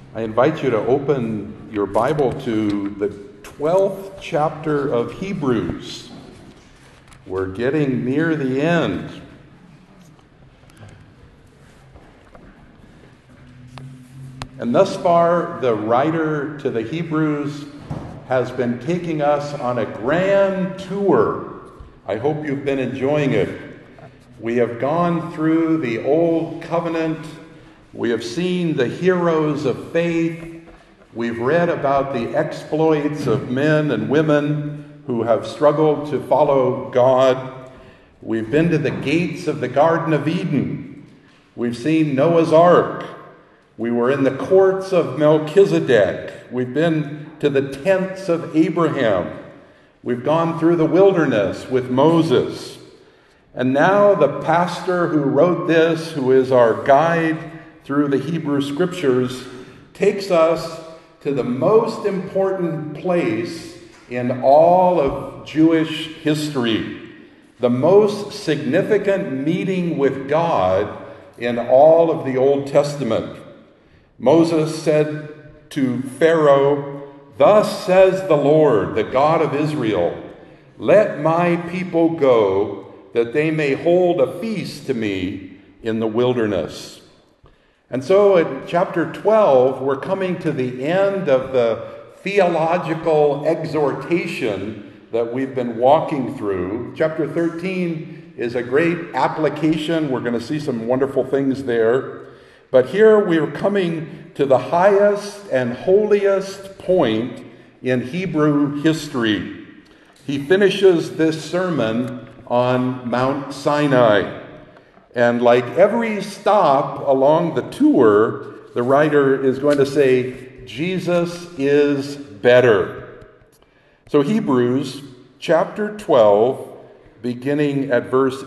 I invite you to open your Bible to the 12th chapter of Hebrews. We're getting near the end. And thus far, the writer to the Hebrews has been taking us on a grand tour. I hope you've been enjoying it. We have gone through the Old Covenant. We have seen the heroes of faith. We've read about the exploits of men and women who have struggled to follow God. We've been to the gates of the Garden of Eden. We've seen Noah's Ark. We were in the courts of Melchizedek. We've been to the tents of Abraham. We've gone through the wilderness with Moses. And now the pastor who wrote this, who is our guide through the Hebrew Scriptures, takes us to the most important place in all of Jewish history, the most significant meeting with God in all of the Old Testament. Moses said to Pharaoh, "Thus says the Lord, the God of Israel, let my people go, that they may hold a feast to me in the wilderness." And so in chapter 12, we're coming to the end of the theological exhortation that we've been walking through. Chapter 13 is a great application. We're going to see some wonderful things there. But here we're coming to the highest and holiest point in Hebrew history. He finishes this sermon on Mount Sinai. And like every stop along the tour, the writer is going to say, Jesus is better. So Hebrews chapter 12, beginning at verse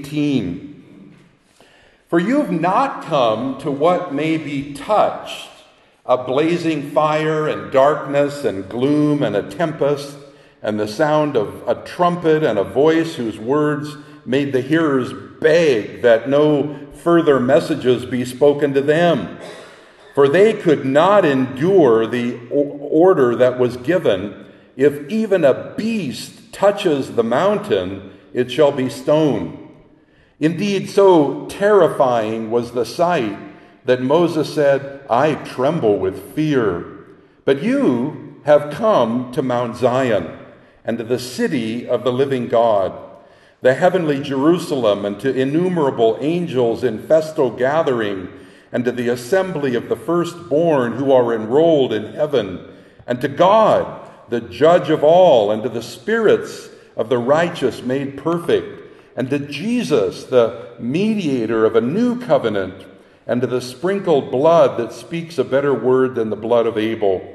18. For you have not come to what may be touched, a blazing fire and darkness and gloom and a tempest, and the sound of a trumpet and a voice whose words made the hearers beg that no further messages be spoken to them. For they could not endure the order that was given, if even a beast touches the mountain, it shall be stoned. Indeed, so terrifying was the sight that Moses said, I tremble with fear. But you have come to Mount Zion, and to the city of the living God, the heavenly Jerusalem, and to innumerable angels in festal gathering, and to the assembly of the firstborn who are enrolled in heaven, and to God, the judge of all, and to the spirits of the righteous made perfect, and to Jesus, the mediator of a new covenant, and to the sprinkled blood that speaks a better word than the blood of Abel.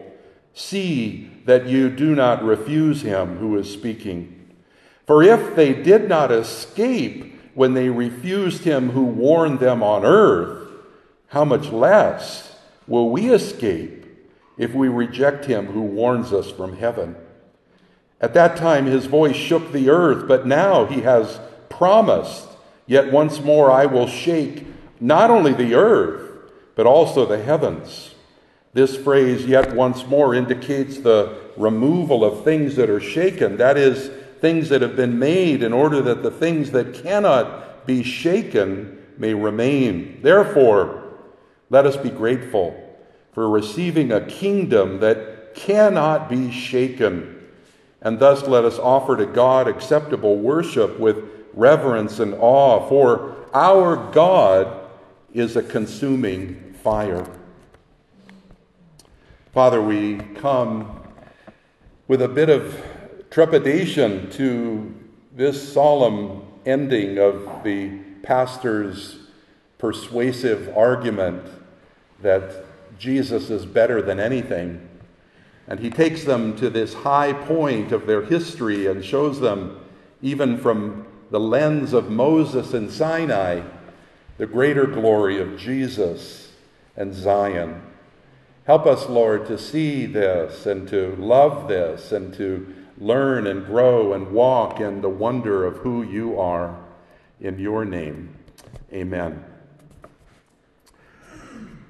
See that you do not refuse him who is speaking. For if they did not escape when they refused him who warned them on earth, how much less will we escape if we reject him who warns us from heaven? At that time his voice shook the earth, but now he has promised, yet once more I will shake not only the earth, but also the heavens. This phrase, yet once more, indicates the removal of things that are shaken. That is, things that have been made in order that the things that cannot be shaken may remain. Therefore, let us be grateful for receiving a kingdom that cannot be shaken. And thus let us offer to God acceptable worship with reverence and awe, for our God is a consuming fire. Father, we come with a bit of trepidation to this solemn ending of the pastor's persuasive argument that Jesus is better than anything. And he takes them to this high point of their history and shows them, even from the lens of Moses and Sinai, the greater glory of Jesus and Zion. Help us, Lord, to see this and to love this and to learn and grow and walk in the wonder of who you are. In your name, amen.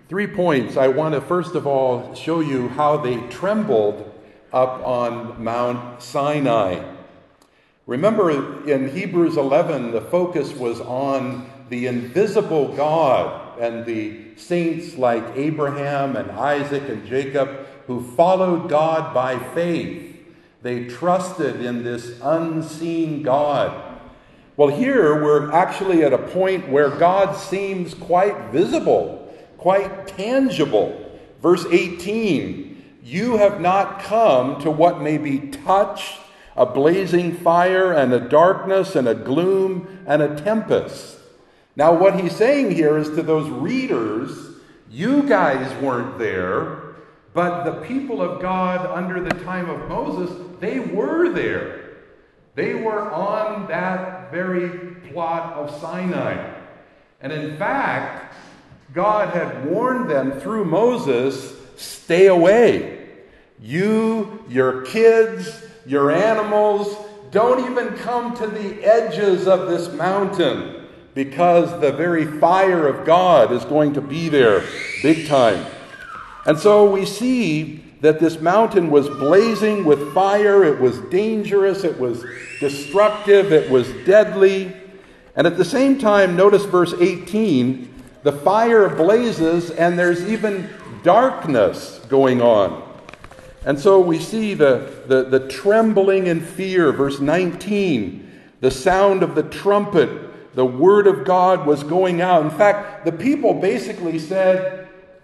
3 points. I want to first of all show you how they trembled up on Mount Sinai. Remember in Hebrews 11, the focus was on the invisible God and the saints like Abraham and Isaac and Jacob who followed God by faith. They trusted in this unseen God. Well, here we're actually at a point where God seems quite visible, quite tangible. Verse 18, you have not come to what may be touched, a blazing fire and a darkness and a gloom and a tempest. Now what he's saying here is to those readers, you guys weren't there, but the people of God under the time of Moses, they were there. They were on that very plot of Sinai. And in fact, God had warned them through Moses, stay away. You, your kids, your animals, don't even come to the edges of this mountain because the very fire of God is going to be there big time. And so we see that this mountain was blazing with fire. It was dangerous. It was destructive. It was deadly. And at the same time, notice verse 18, the fire blazes and there's even darkness going on. And so we see the trembling and fear. Verse 19, the sound of the trumpet, the word of God was going out. In fact, the people basically said,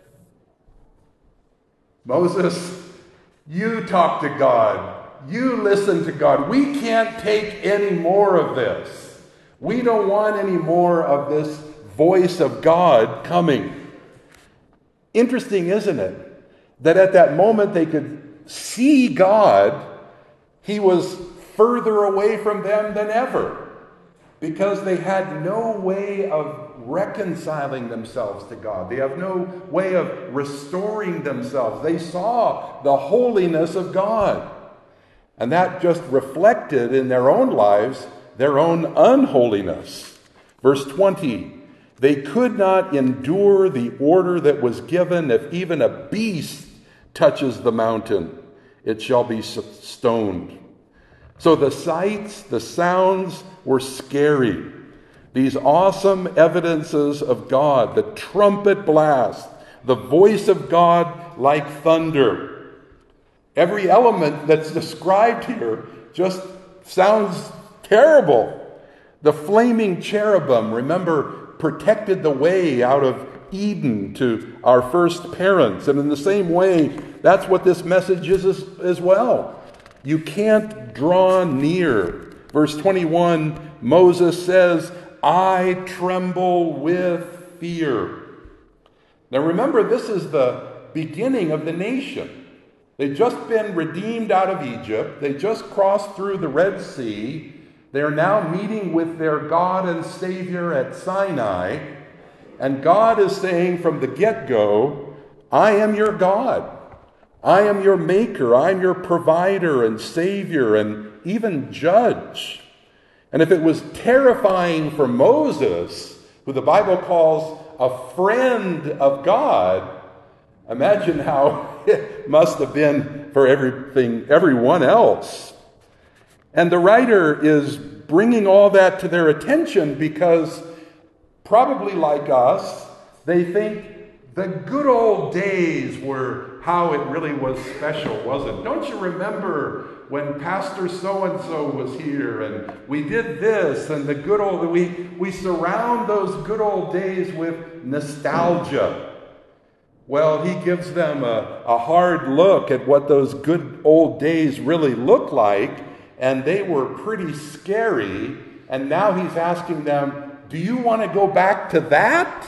Moses, you talk to God. You listen to God. We can't take any more of this. We don't want any more of this voice of God coming. Interesting, isn't it? That at that moment they could see God. He was further away from them than ever because they had no way of reconciling themselves to God. They have no way of restoring themselves. They saw the holiness of God. And that just reflected in their own lives their own unholiness. Verse 20, they could not endure the order that was given. If even a beast touches the mountain, it shall be stoned. So the sights, the sounds were scary. These awesome evidences of God, the trumpet blast, the voice of God like thunder. Every element that's described here just sounds terrible. The flaming cherubim, remember, protected the way out of Eden to our first parents. And in the same way, that's what this message is as well. You can't draw near. Verse 21, Moses says, I tremble with fear. Now remember, this is the beginning of the nation. They've just been redeemed out of Egypt. They just crossed through the Red Sea. They are now meeting with their God and Savior at Sinai. And God is saying from the get-go, I am your God. I am your maker. I am your provider and Savior and even judge. And if it was terrifying for Moses, who the Bible calls a friend of God, imagine how it must have been for everyone else. And the writer is bringing all that to their attention because, probably like us, they think the good old days were how it really was special, wasn't it? Don't you remember when Pastor so-and-so was here and we did this and the good old, we surround those good old days with nostalgia. Well, he gives them a hard look at what those good old days really look like, and they were pretty scary. And now he's asking them, do you want to go back to that?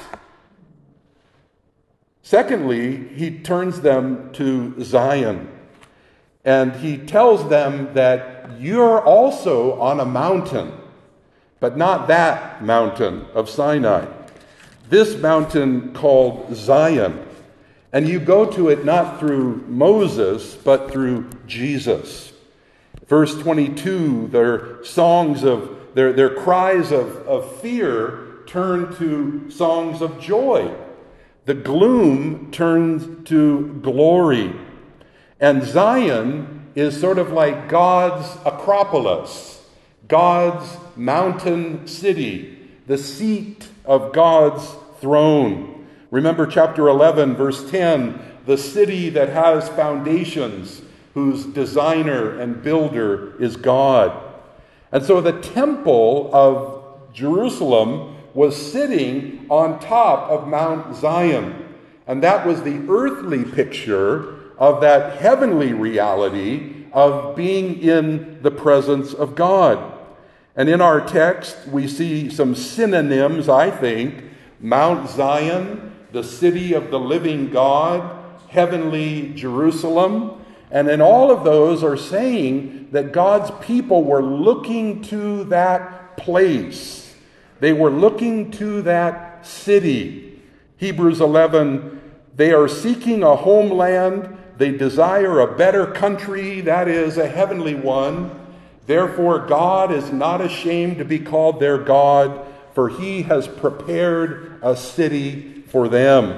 Secondly, he turns them to Zion. And he tells them that you're also on a mountain, but not that mountain of Sinai. This mountain called Zion. And you go to it not through Moses, but through Jesus. Verse 22, their songs of, their cries of fear turn to songs of joy. the gloom turns to glory. And Zion is sort of like God's Acropolis, God's mountain city, the seat of God's throne. Remember chapter 11, verse 10, the city that has foundations, whose designer and builder is God. And so the temple of Jerusalem was sitting on top of Mount Zion. And that was the earthly picture of that heavenly reality of being in the presence of God. And in our text, we see some synonyms, I think. Mount Zion, the city of the living God, heavenly Jerusalem. And in all of those are saying that God's people were looking to that place. They were looking to that city. Hebrews 11, they are seeking a homeland. They desire a better country, that is, a heavenly one. Therefore, God is not ashamed to be called their God, for he has prepared a city for them.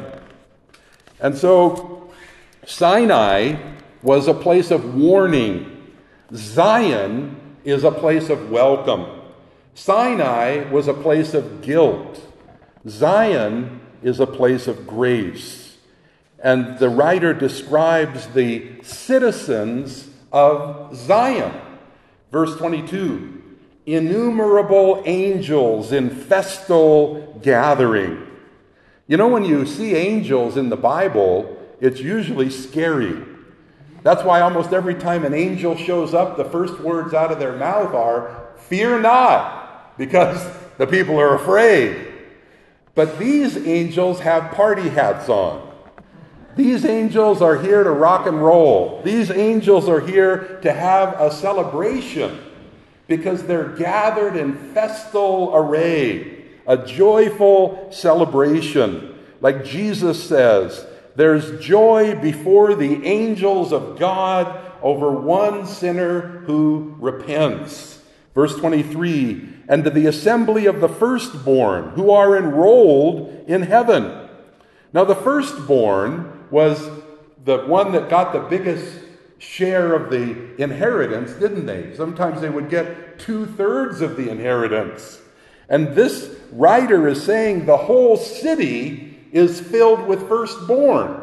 And so, Sinai was a place of warning. Zion is a place of welcome. Sinai was a place of guilt. Zion is a place of grace. And the writer describes the citizens of Zion. Verse 22, innumerable angels in festal gathering. You know, when you see angels in the Bible, it's usually scary. That's why almost every time an angel shows up, the first words out of their mouth are, "Fear not," because the people are afraid. But these angels have party hats on. These angels are here to rock and roll. These angels are here to have a celebration because they're gathered in festal array, a joyful celebration. Like Jesus says, there's joy before the angels of God over one sinner who repents. Verse 23, and to the assembly of the firstborn who are enrolled in heaven. Now the firstborn was the one that got the biggest share of the inheritance, didn't they? Sometimes they would get 2/3 of the inheritance. And this writer is saying the whole city is filled with firstborn.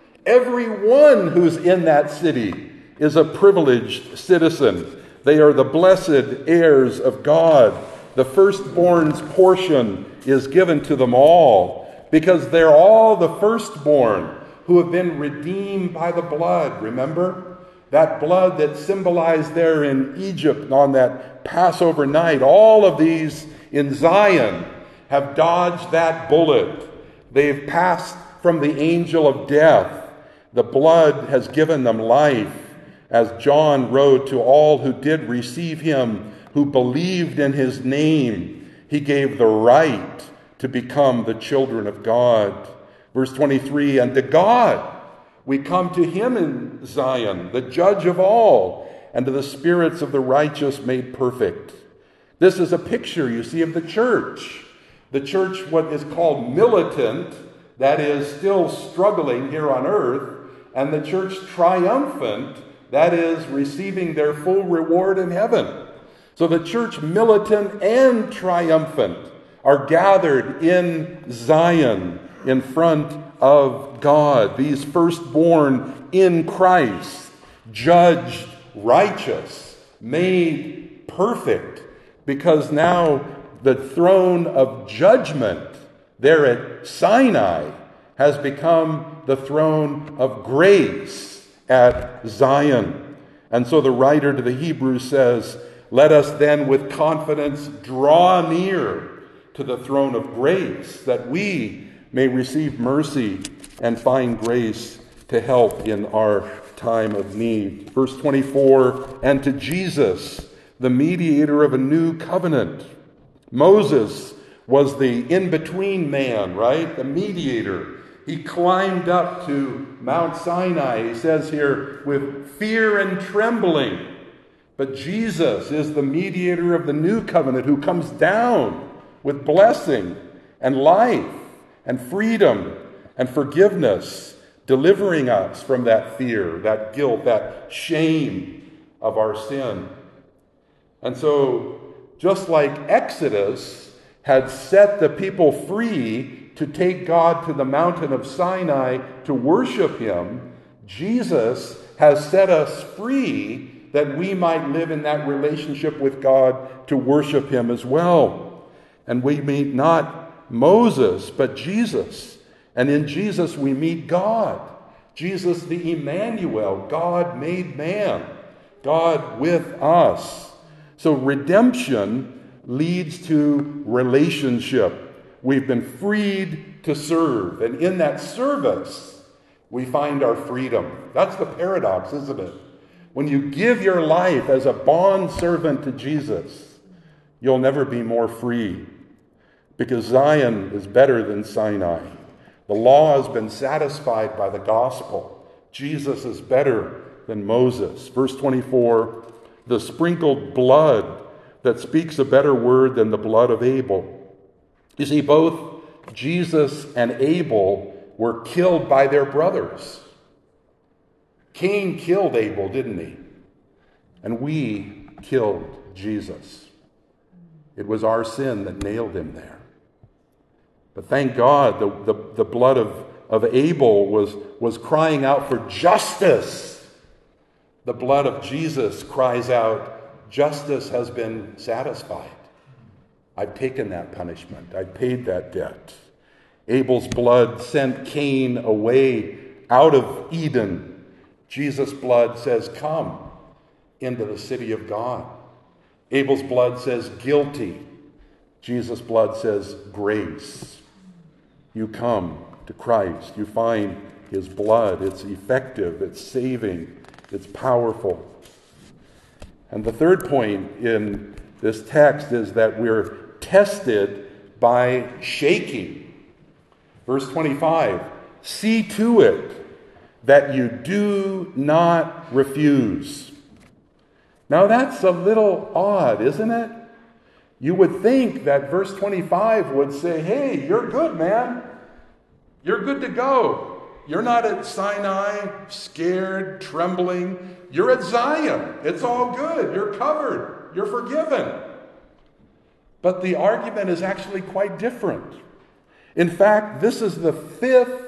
Everyone who's in that city is a privileged citizen. They are the blessed heirs of God. The firstborn's portion is given to them all because they're all the firstborn who have been redeemed by the blood. Remember? That blood that symbolized there in Egypt on that Passover night. All of these in Zion have dodged that bullet. They've passed from the angel of death. The blood has given them life. As John wrote, to all who did receive him, who believed in his name, he gave the right to become the children of God. Verse 23, and to God we come to him in Zion, the judge of all, and to the spirits of the righteous made perfect. This is a picture, you see, of the church. The church, what is called militant, that is still struggling here on earth, and the church triumphant, that is receiving their full reward in heaven. So the church militant and triumphant are gathered in Zion in front of God. These firstborn in Christ, judged righteous, made perfect, because now the throne of judgment there at Sinai has become the throne of grace at Zion. And so the writer to the Hebrews says, let us then with confidence draw near to the throne of grace, that we may receive mercy and find grace to help in our time of need. Verse 24, and to Jesus, the mediator of a new covenant. Moses was the in-between man, right? The mediator. He climbed up to Mount Sinai, he says here, with fear and trembling. But Jesus is the mediator of the new covenant who comes down with blessing and life and freedom. and forgiveness, delivering us from that fear, that guilt, that shame of our sin. And so, just like Exodus had set the people free to take God to the mountain of Sinai to worship him, Jesus has set us free that we might live in that relationship with God to worship him as well. And we meet not Moses, but Jesus. And in Jesus we meet God. Jesus the Emmanuel, God made man, God with us. So redemption leads to relationship. We've been freed to serve. And in that service, we find our freedom. That's the paradox, isn't it? When you give your life as a bond servant to Jesus, you'll never be more free. Because Zion is better than Sinai. The law has been satisfied by the gospel. Jesus is better than Moses. Verse 24, the sprinkled blood that speaks a better word than the blood of Abel. You see, both Jesus and Abel were killed by their brothers. Cain killed Abel, didn't he? And we killed Jesus. It was our sin that nailed him there. But thank God the blood of Abel was crying out for justice. The blood of Jesus cries out, justice has been satisfied. I've taken that punishment. I've paid that debt. Abel's blood sent Cain away out of Eden. Jesus' blood says, come into the city of God. Abel's blood says, guilty. Jesus' blood says, grace. You come to Christ. You find his blood. It's effective. It's saving. It's powerful. And the third point in this text is that we're tested by shaking. Verse 25, see to it that you do not refuse. Now that's a little odd, isn't it? You would think that verse 25 would say, hey, you're good, man. You're good to go. You're not at Sinai, scared, trembling. You're at Zion. It's all good. You're covered. You're forgiven. But the argument is actually quite different. In fact, this is the fifth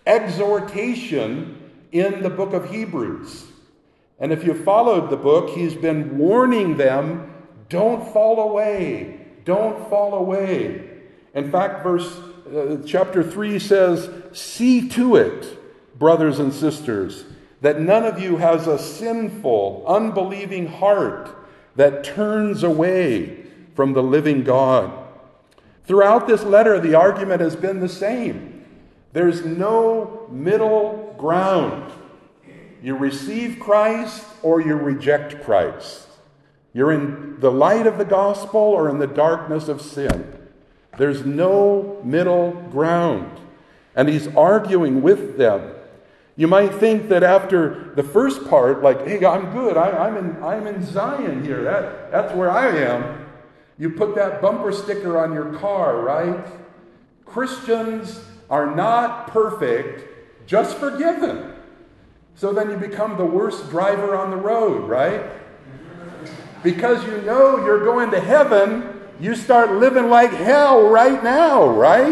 exhortation in the book of Hebrews. And if you followed the book, he's been warning them, don't fall away. Don't fall away. In fact, chapter 3 says, see to it, brothers and sisters, that none of you has a sinful, unbelieving heart that turns away from the living God. Throughout this letter, the argument has been the same. There's no middle ground. You receive Christ or you reject Christ. You're in the light of the gospel or in the darkness of sin. There's no middle ground. And he's arguing with them. You might think that after the first part, like, hey, I'm good. I'm in Zion here. That's where I am. You put that bumper sticker on your car, right? Christians are not perfect, just forgiven. So then you become the worst driver on the road, right? Because you know you're going to heaven, you start living like hell right now, right?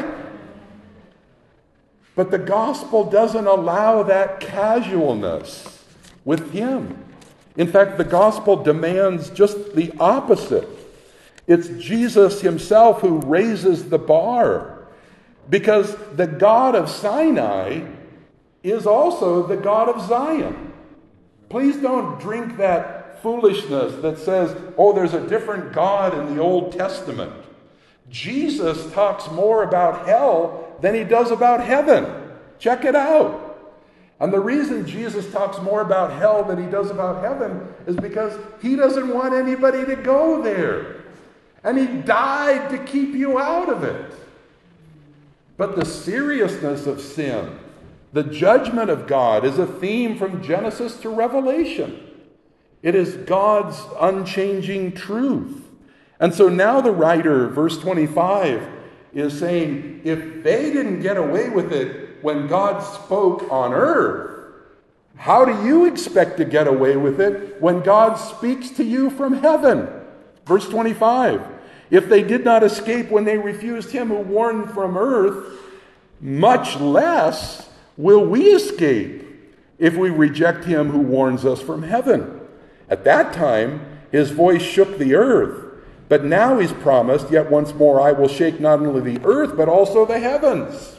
But the gospel doesn't allow that casualness with him. In fact, the gospel demands just the opposite. It's Jesus himself who raises the bar. Because the God of Sinai is also the God of Zion. Please don't drink that foolishness that says, oh, there's a different God in the Old Testament. Jesus talks more about hell than he does about heaven. Check it out. And the reason Jesus talks more about hell than he does about heaven is because he doesn't want anybody to go there. And he died to keep you out of it. But the seriousness of sin, the judgment of God, is a theme from Genesis to Revelation. It is God's unchanging truth. And so now the writer, verse 25, is saying, if they didn't get away with it when God spoke on earth, how do you expect to get away with it when God speaks to you from heaven? Verse 25. If they did not escape when they refused him who warned from earth, much less will we escape if we reject him who warns us from heaven. At that time, his voice shook the earth. But now he's promised, yet once more I will shake not only the earth, but also the heavens.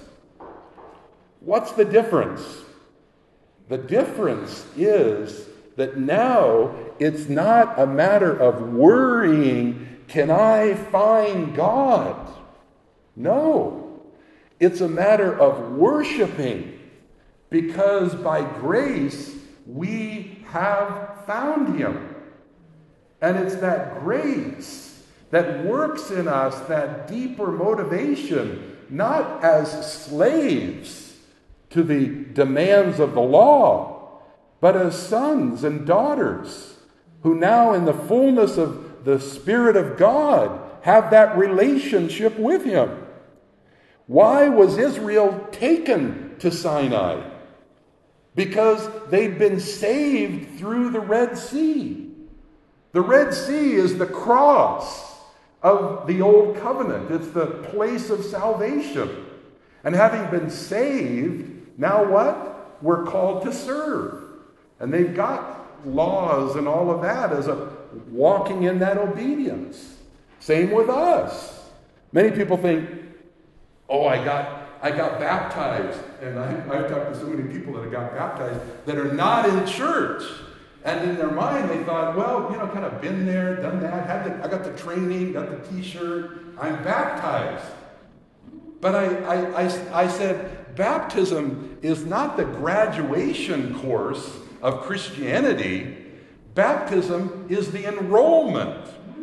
What's the difference? The difference is that now it's not a matter of worrying, can I find God? No, it's a matter of worshiping, because by grace we have found him. And it's that grace that works in us that deeper motivation, not as slaves to the demands of the law, but as sons and daughters who now in the fullness of the Spirit of God have that relationship with him. Why was Israel taken to Sinai? Because they'd been saved through the Red Sea. The Red Sea is the cross of the Old Covenant. It's the place of salvation. And having been saved, now what? We're called to serve. And they've got laws and all of that as a walking in that obedience. Same with us. Many people think, oh, I got baptized. And I've talked to so many people that have got baptized that are not in church. And in their mind, they thought, well, kind of been there, done that. I got the training, got the T-shirt. I'm baptized. But I said, baptism is not the graduation course of Christianity. Baptism is the enrollment.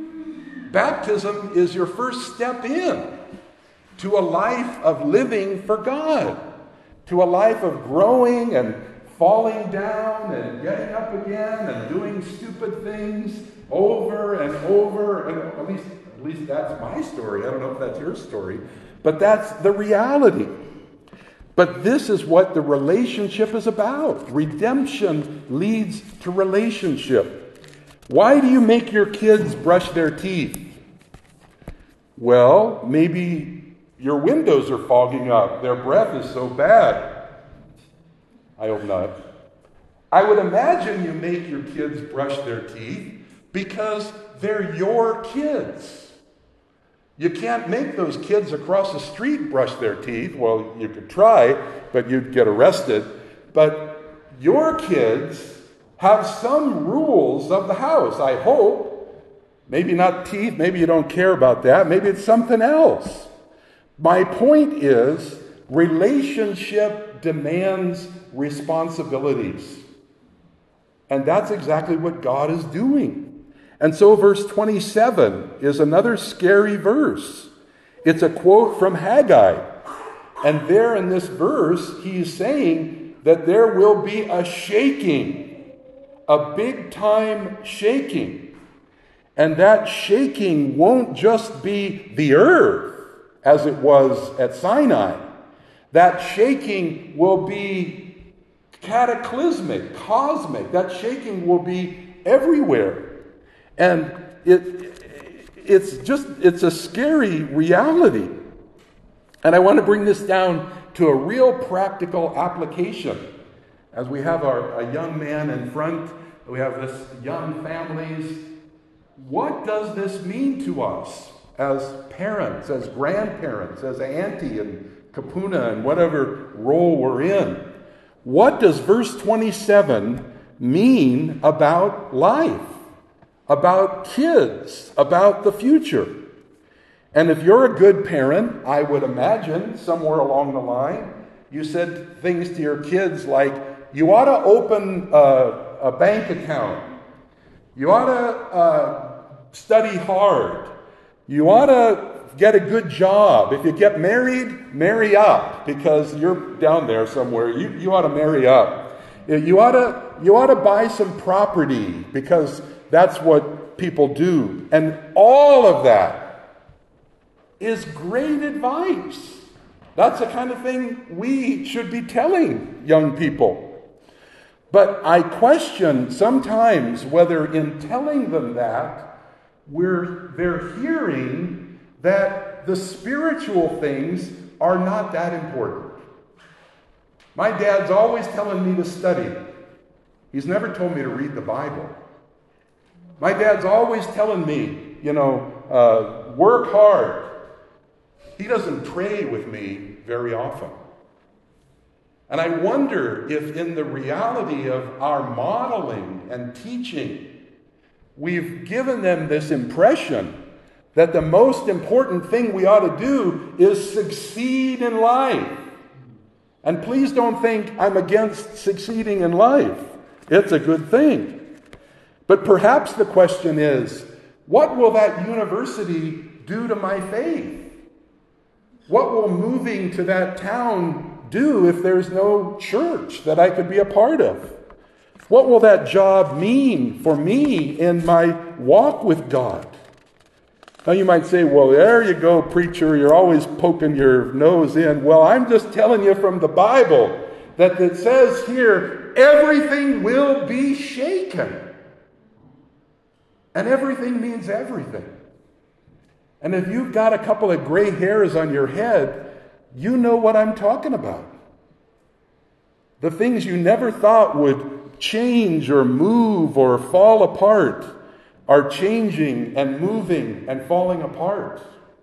Baptism is your first step in to a life of living for God, to a life of growing and falling down and getting up again and doing stupid things over and over. And at least that's my story. I don't know if that's your story, but that's the reality. But this is what the relationship is about. Redemption leads to relationship. Why do you make your kids brush their teeth? Well, maybe your windows are fogging up. Their breath is so bad. I hope not. I would imagine you make your kids brush their teeth because they're your kids. You can't make those kids across the street brush their teeth. Well, you could try, but you'd get arrested. But your kids have some rules of the house, I hope. Maybe not teeth, maybe you don't care about that. Maybe it's something else. My point is, relationship demands responsibilities. And that's exactly what God is doing. And so verse 27 is another scary verse. It's a quote from Haggai. And there in this verse, he's saying that there will be a shaking, a big time shaking. And that shaking won't just be the earth as it was at Sinai. That shaking will be cataclysmic, cosmic. That shaking will be everywhere. And it's a scary reality. And I want to bring this down to a real practical application. As we have a young man in front, we have this young families. What does this mean to us as parents, as grandparents, as auntie and kapuna and whatever role we're in? What does verse 27 mean about life, about kids, about the future? And if you're a good parent, I would imagine somewhere along the line, you said things to your kids like, you ought to open a bank account. You ought to study hard. You ought to get a good job. If you get married, marry up, because you're down there somewhere. You ought to marry up. You ought to buy some property, because that's what people do. And all of that is great advice. That's the kind of thing we should be telling young people. But I question sometimes whether in telling them that, they're hearing that the spiritual things are not that important. My dad's always telling me to study. He's never told me to read the Bible. My dad's always telling me, work hard. He doesn't pray with me very often. And I wonder if in the reality of our modeling and teaching, we've given them this impression that the most important thing we ought to do is succeed in life. And please don't think I'm against succeeding in life. It's a good thing. But perhaps the question is, what will that university do to my faith? What will moving to that town do if there's no church that I could be a part of? What will that job mean for me in my walk with God? Now you might say, well, there you go, preacher, you're always poking your nose in. Well, I'm just telling you from the Bible that it says here, everything will be shaken. And everything means everything. And if you've got a couple of gray hairs on your head, you know what I'm talking about. The things you never thought would change or move or fall apart are changing and moving and falling apart.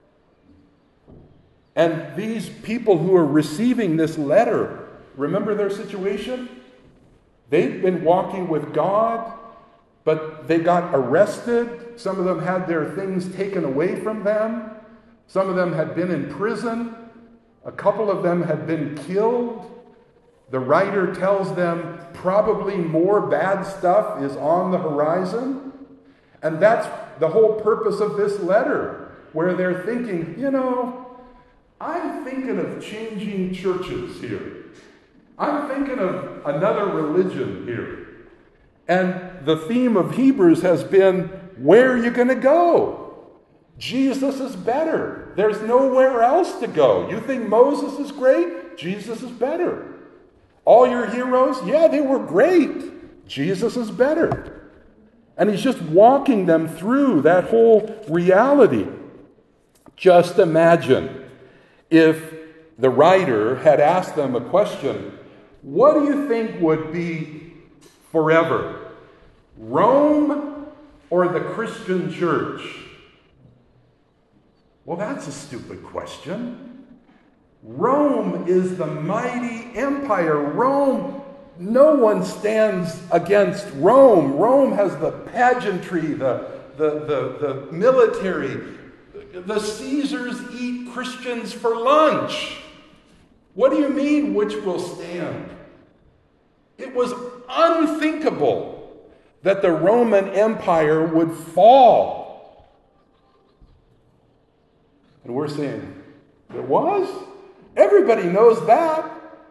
And these people who are receiving this letter, remember their situation? They've been walking with God, but they got arrested. Some of them had their things taken away from them. Some of them had been in prison. A couple of them had been killed. The writer tells them probably more bad stuff is on the horizon. And that's the whole purpose of this letter, where they're thinking, I'm thinking of changing churches here. I'm thinking of another religion here. And the theme of Hebrews has been, where are you going to go? Jesus is better. There's nowhere else to go. You think Moses is great? Jesus is better. All your heroes? Yeah, they were great. Jesus is better. And he's just walking them through that whole reality. Just imagine if the writer had asked them a question, what do you think would be forever? Rome or the Christian church? Well, that's a stupid question. Rome is the mighty empire. Rome, no one stands against Rome. Rome has the pageantry, the military. The Caesars eat Christians for lunch. What do you mean, which will stand? It was unthinkable that the Roman Empire would fall. And we're saying, it was? Everybody knows that.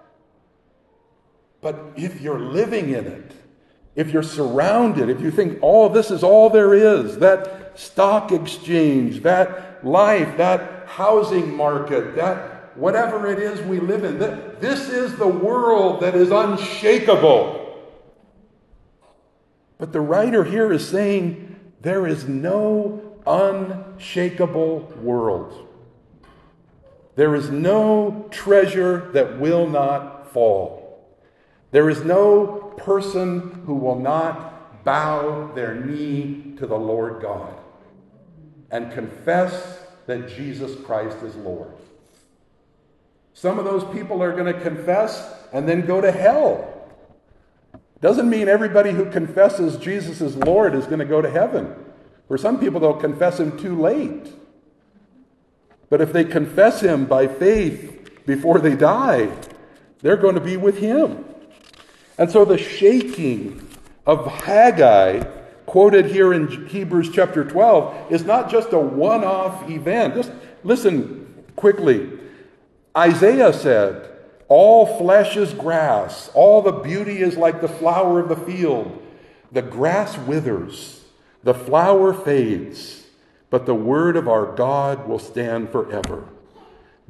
But if you're living in it, if you're surrounded, if you think, this is all there is, that stock exchange, that life, that housing market, that whatever it is we live in, this is the world that is unshakable. But the writer here is saying there is no unshakable world. There is no treasure that will not fall. There is no person who will not bow their knee to the Lord God and confess that Jesus Christ is Lord. Some of those people are going to confess and then go to hell. Doesn't mean everybody who confesses Jesus is Lord is going to go to heaven. For some people, they'll confess him too late. But if they confess him by faith before they die, they're going to be with him. And so the shaking of Haggai, quoted here in Hebrews chapter 12, is not just a one-off event. Just listen quickly. Isaiah said, all flesh is grass. All the beauty is like the flower of the field. The grass withers. The flower fades. But the word of our God will stand forever.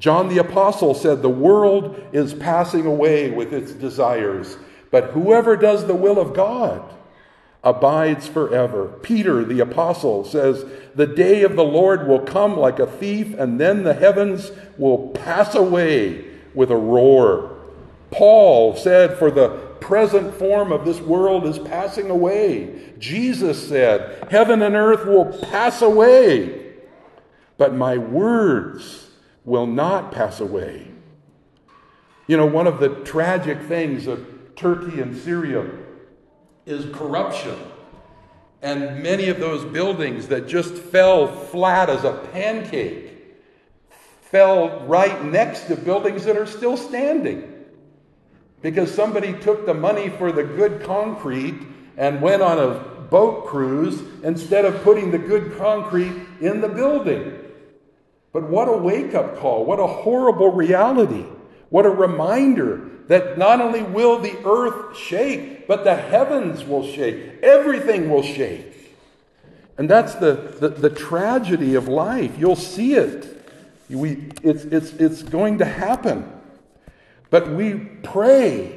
John the Apostle said, "The world is passing away with its desires, but whoever does the will of God abides forever." Peter the Apostle says, "The day of the Lord will come like a thief, and then the heavens will pass away with a roar." Paul said, "For the present form of this world is passing away." Jesus said, "Heaven and earth will pass away, but my words will not pass away." You know, one of the tragic things of Turkey and Syria is corruption. And many of those buildings that just fell flat as a pancake fell right next to buildings that are still standing, because somebody took the money for the good concrete and went on a boat cruise instead of putting the good concrete in the building. But what a wake-up call. What a horrible reality. What a reminder that not only will the earth shake, but the heavens will shake. Everything will shake. And that's the tragedy of life. You'll see it. It's going to happen. But we pray,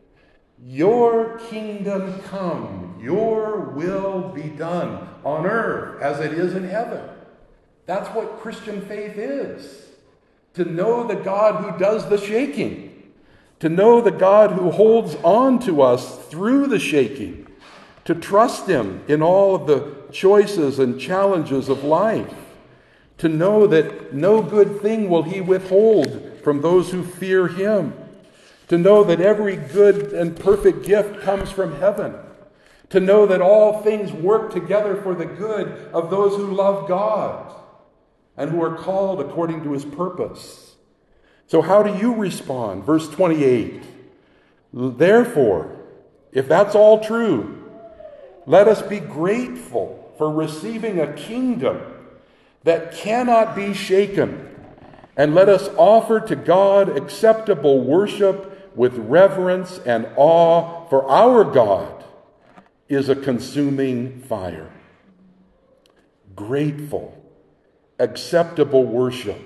"Your kingdom come, your will be done on earth as it is in heaven." That's what Christian faith is. To know the God who does the shaking. To know the God who holds on to us through the shaking. To trust Him in all of the choices and challenges of life. To know that no good thing will He withhold from those who fear Him. To know that every good and perfect gift comes from heaven. To know that all things work together for the good of those who love God and who are called according to His purpose. So how do you respond? Verse 28. "Therefore, if that's all true, let us be grateful for receiving a kingdom that cannot be shaken, and let us offer to God acceptable worship with reverence and awe, for our God is a consuming fire." Grateful, acceptable worship,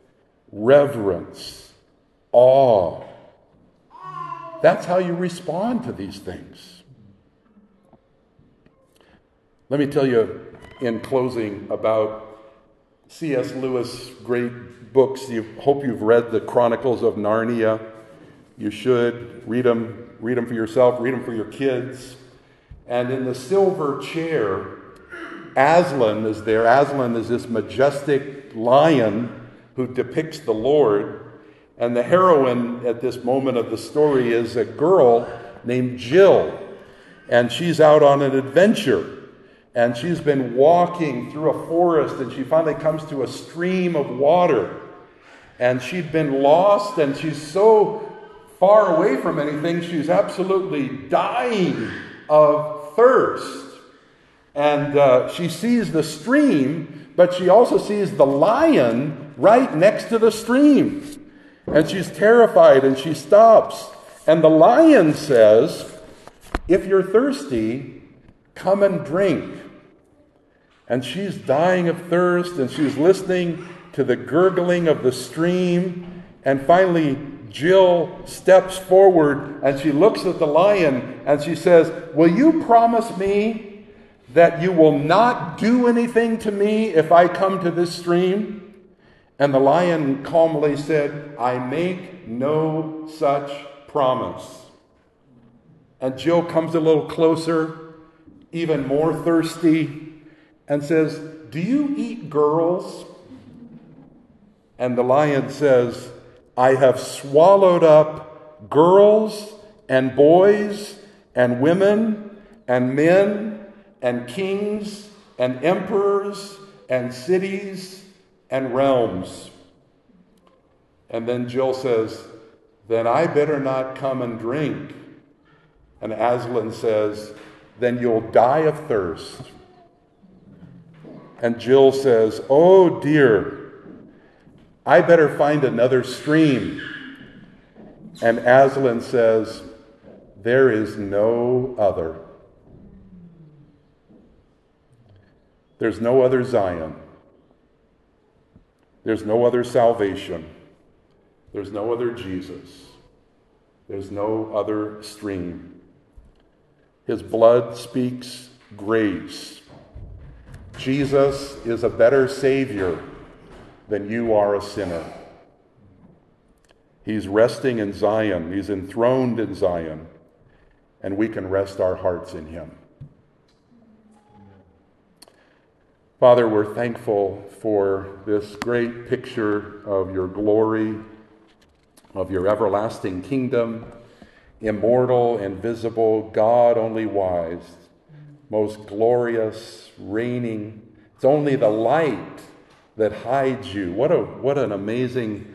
reverence, awe. That's how you respond to these things. Let me tell you in closing about C.S. Lewis' great books. Hope you've read the Chronicles of Narnia. You should read them for yourself, read them for your kids. And in the silver chair, Aslan is there. Aslan is this majestic lion who depicts the Lord. And the heroine at this moment of the story is a girl named Jill. And she's out on an adventure. And she's been walking through a forest, and she finally comes to a stream of water. And she'd been lost, and she's so far away from anything, she's absolutely dying of thirst. And she sees the stream, but she also sees the lion right next to the stream. And she's terrified, and she stops. And the lion says, "If you're thirsty, come and drink." And she's dying of thirst, and she's listening to the gurgling of the stream. And finally, Jill steps forward, and she looks at the lion, and she says, "Will you promise me that you will not do anything to me if I come to this stream?" And the lion calmly said, "I make no such promise." And Jill comes a little closer, even more thirsty, and says, "Do you eat girls?" And the lion says, "I have swallowed up girls and boys and women and men and kings and emperors and cities and realms." And then Jill says, "Then I better not come and drink." And Aslan says, "Then you'll die of thirst." And Jill says, "Oh dear, I better find another stream." And Aslan says, "There is no other." There's no other Zion. There's no other salvation. There's no other Jesus. There's no other stream. His blood speaks grace. Jesus is a better Savior than you are a sinner. He's resting in Zion. He's enthroned in Zion. And we can rest our hearts in him. Father, we're thankful for this great picture of your glory, of your everlasting kingdom, immortal, invisible, God only wise, most glorious, reigning. It's only the light that hides you. What an amazing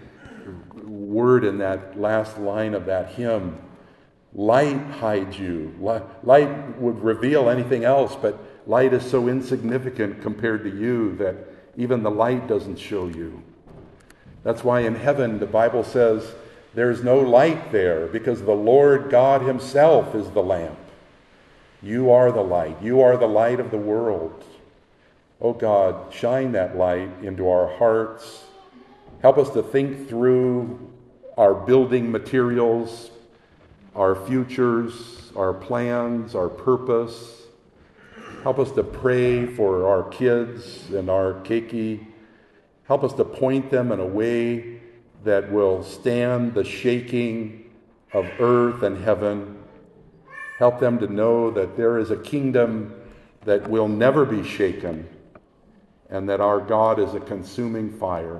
word in that last line of that hymn. Light hides you. Light would reveal anything else, but light is so insignificant compared to you that even the light doesn't show you. That's why in heaven the Bible says there's no light there, because the Lord God himself is the lamp. You are the light. You are the light of the world. Oh God, shine that light into our hearts. Help us to think through our building materials, our futures, our plans, our purpose. Help us to pray for our kids and our keiki. Help us to point them in a way that will stand the shaking of earth and heaven. Help them to know that there is a kingdom that will never be shaken, and that our God is a consuming fire.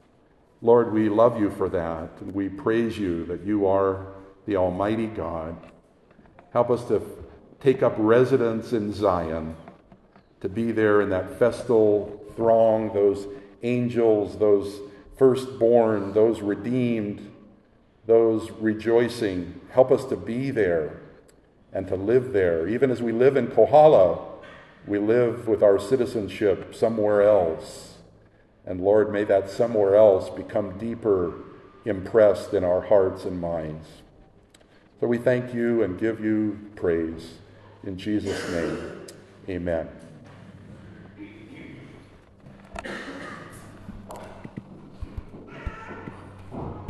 Lord, we love you for that, and we praise you that you are the Almighty God. Help us to take up residence in Zion, to be there in that festal throng, those angels, those firstborn, those redeemed, those rejoicing. Help us to be there and to live there. Even as we live in Kohala, we live with our citizenship somewhere else. And Lord, may that somewhere else become deeper impressed in our hearts and minds. So we thank you and give you praise. In Jesus' name, amen.